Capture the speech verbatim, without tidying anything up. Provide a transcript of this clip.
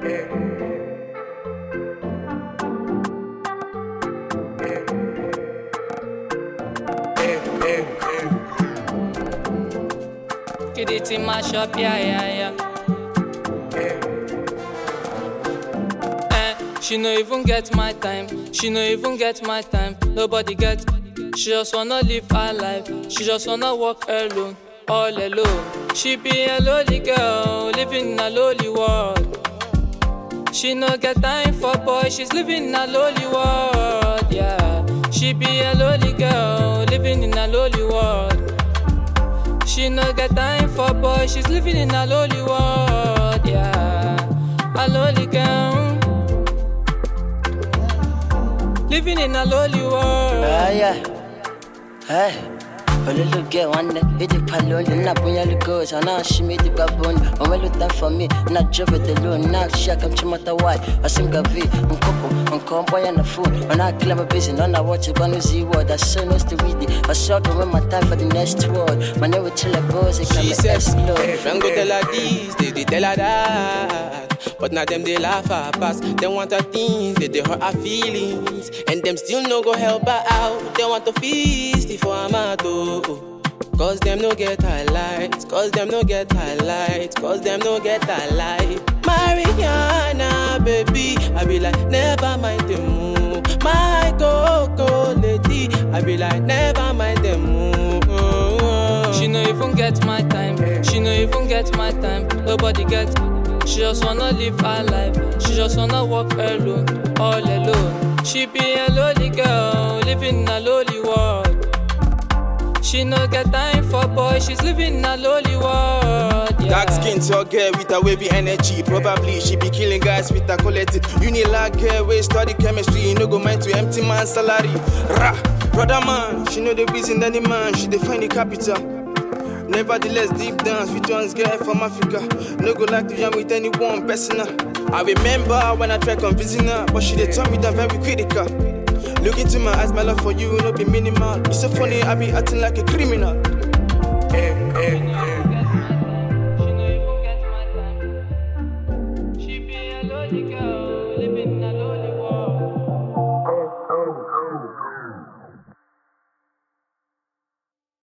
Get it in my shop, yeah, yeah, yeah. Eh, she no even get my time. She no even get my time. Nobody get. She just wanna live her life. She just wanna walk alone, all alone. She be a lonely girl, living in a lonely world. She no get time for boys, she's living in a lonely world, yeah. She be a lonely girl, living in a lonely world. She no get time for boys, she's living in a lonely world, yeah. A lonely girl, living in a lonely world. Ah, yeah. Hey. A little girl one day, hit the palon, and I bring the girls, and now she made the gabon. I'm well look for me, and I drove it alone. Now she come to matter why. I sing a V, on couple, on comboy and the phone. And I claim a business, and I watch it, gonna see what I say, no to read it. I saw the way my time for the next word. My name will tell her boys, it can be explode. Friend go tell her this, they, they tell her that. But now them they laugh her past. They want her things, they, they hurt her feelings. And them still no go help her out. They want to feast before I'm out. Cause them no get highlights, cause them no get highlights, cause them no get highlights. Mariana, baby, I be like, never mind the move. My coco lady, I be like, never mind the move. She no even get my time, she no even get my time. Nobody get. She just wanna live her life. She just wanna walk alone, all alone. She be a lonely girl, living in a lonely world. She no get time for boys, she's living in a lonely world, yeah. Dark skin tall girl with a wavy energy. Probably she be killing guys with a collective. Unilag girl, we study chemistry. No go mind to empty man salary. Rah, brother man, she know the reason any man. She define the capital. Nevertheless, deep down, sweet ones girl from Africa. No go like to jam with anyone personal. I remember when I tried convincing her, but she they told me that very critical. Look into my eyes, my love for you no be minimal. It's so funny, I be acting like a criminal. Hey, hey, She no even get my time. She be a lonely girl.